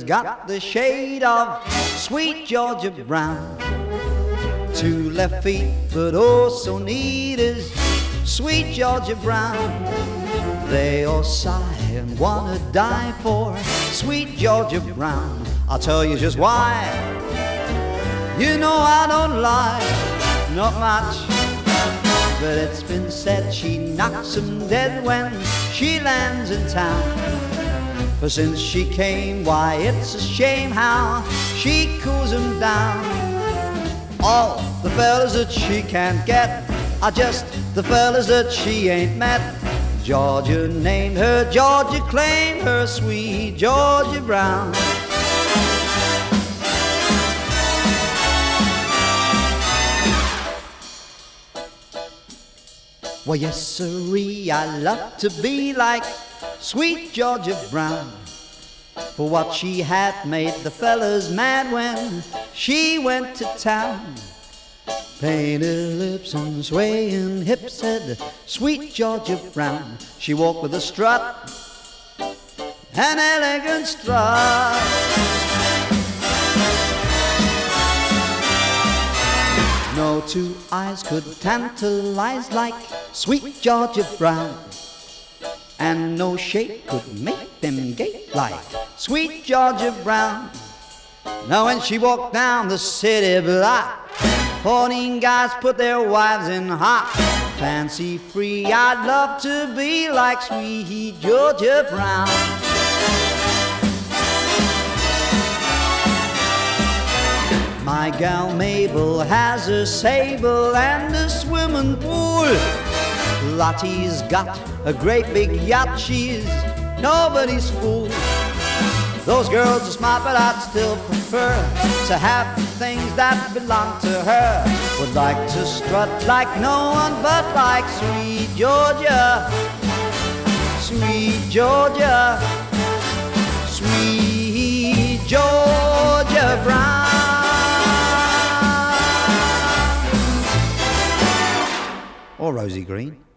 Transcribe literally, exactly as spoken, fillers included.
got the shade of sweet Georgia Brown. Two left feet, but oh so neat is sweet Georgia Brown. They all sigh and wanna die for sweet Georgia Brown. I'll tell you just why. You know I don't lie, not much, but it's been said she knocks 'em dead when she lands in town. But since she came, why it's a shame how she cools 'em down. All the fellas that she can't get are just the fellas that she ain't met. Georgia named her, Georgia claimed her, sweet Georgia Brown. Well, yes, sirree, I love to be like sweet Georgia Brown. For what she had made the fellas mad when she went to town. Painted lips and swaying hips, said sweet Georgia Brown. She walked with a strut, an elegant strut. No two eyes could tantalize like sweet Georgia Brown, and no shape could make them gape like sweet Georgia Brown. Now when she walked down the city block, fourteen guys put their wives in hot. Fancy free, I'd love to be like sweet Georgia Brown. My gal Mabel has a sable and a swimming pool. Lottie's got a great big yacht, she's nobody's fool. Those girls are smart, but I'd still prefer to have the things that belong to her. Would like to strut like no one but like sweet Georgia, sweet Georgia, sweet Georgia Brown. Or Rosie Green.